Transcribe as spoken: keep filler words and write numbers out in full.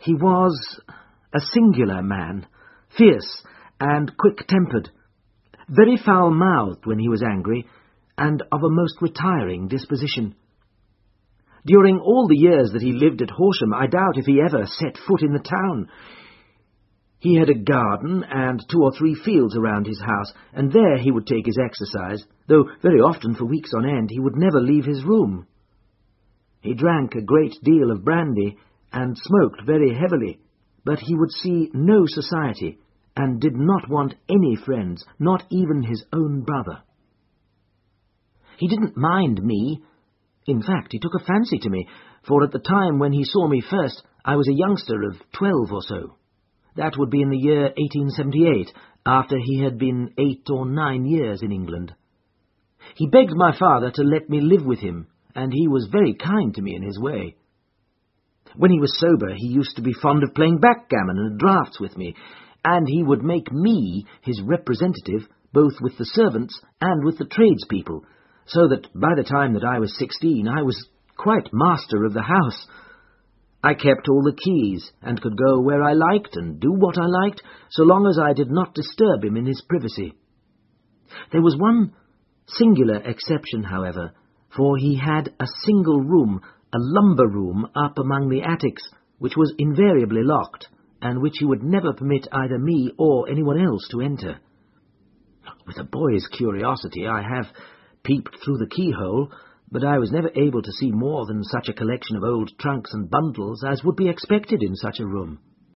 He was a singular man, fierce and quick-tempered, very foul-mouthed when he was angry, and of a most retiring disposition. During all the years that he lived at Horsham, I doubt if he ever set foot in the town. He had a garden and two or three fields around his house, and there he would take his exercise, though very often for weeks on end he would never leave his room. He drank a great deal of brandy and smoked very heavily, but he would see no society, and did not want any friends, not even his own brother. He didn't mind me. In fact, he took a fancy to me, for at the time when he saw me first, I was a youngster of twelve or so. That would be in the year eighteen seventy-eight, after he had been eight or nine years in England. He begged my father to let me live with him, and he was very kind to me in his way. When he was sober, he used to be fond of playing backgammon and draughts with me, and he would make me his representative both with the servants and with the tradespeople, so that by the time that I was sixteen I was quite master of the house. I kept all the keys, and could go where I liked and do what I liked, so long as I did not disturb him in his privacy. There was one singular exception, however, for he had a single room, a lumber room up among the attics, which was invariably locked, and which he would never permit either me or anyone else to enter. With a boy's curiosity I have peeped through the keyhole, but I was never able to see more than such a collection of old trunks and bundles as would be expected in such a room.